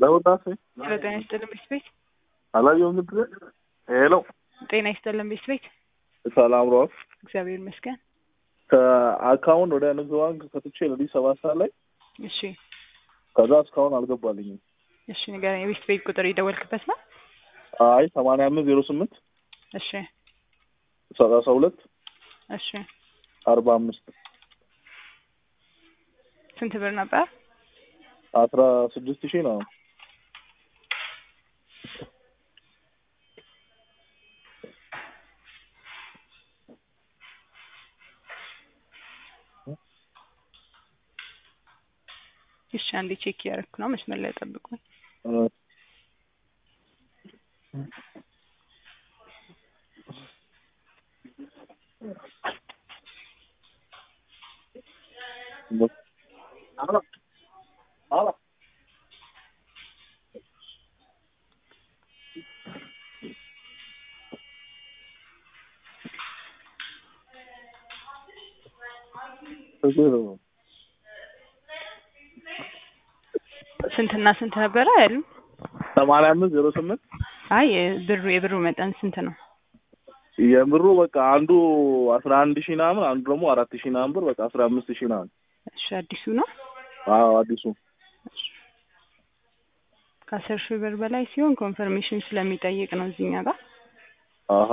ለውጣሴ ጤና ይስጥልን ቤት አላየሁም ነበር። ሄሎ ጤና ይስጥልን ቤት ሰላም ነው። እግዚአብሔር ይመስገን። ከአካውንት ወደ ንግድ ባንክ ከትቼ ለዲ 7 ሰዓት ላይ እሺ፣ ከዛ እስካሁን አልገባልኝም። እሺ ንገረኝ። ቤት ቁጥር የደወልክበት ነው? አይ 8508 እሺ 32 እሺ 45 ስንት ብር ነበር? 16000 ነው። እሺ አንዴ ቼክ ያደረኩ ነው። መስመር ላይ ጠብቁኝ። ስንትና ስንት ነበር አይደል? 8508 አይ የብሩ መጠን ስንት ነው? የብሩ በቃ አንዱ 11000 ምናምን አንዱ ደግሞ 4000 ምናምን ብር በቃ 15000 ምናምን። እሺ አዲሱ ነው? አዎ አዲሱ። ከ10,000 ብር በላይ ሲሆን ኮንፈርሜሽን ስለሚጠይቅ ነው እዚህኛ ጋር። አሃ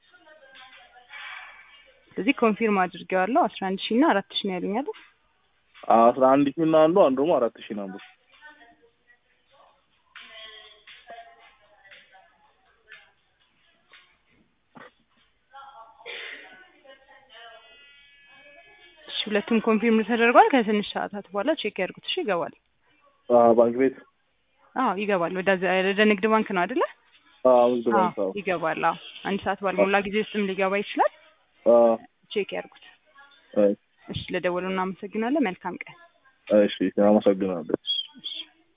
ስለዚህ ኮንፊርም አድርጌዋለሁ። 11000 እና 4000 ነው ያሉኝ አይደል? 11000 እና አንዱ ደግሞ 4000 ነበር። ሁለቱም ኮንፊርም ተደርጓል። ከትንሽ ሰዓታት በኋላ ቼክ ያድርጉት። እሺ ይገባል። ባንክ ቤት ይገባል። ወደ ንግድ ባንክ ነው አይደለ? ንግድ ባንክ ይገባል። አንድ ሰዓት ባልሞላ ጊዜ ውስጥም ሊገባ ይችላል። ቼክ ያድርጉት። እሺ ለደወሉ እናመሰግናለን። መልካም ቀን። እሺ አመሰግናለሁ።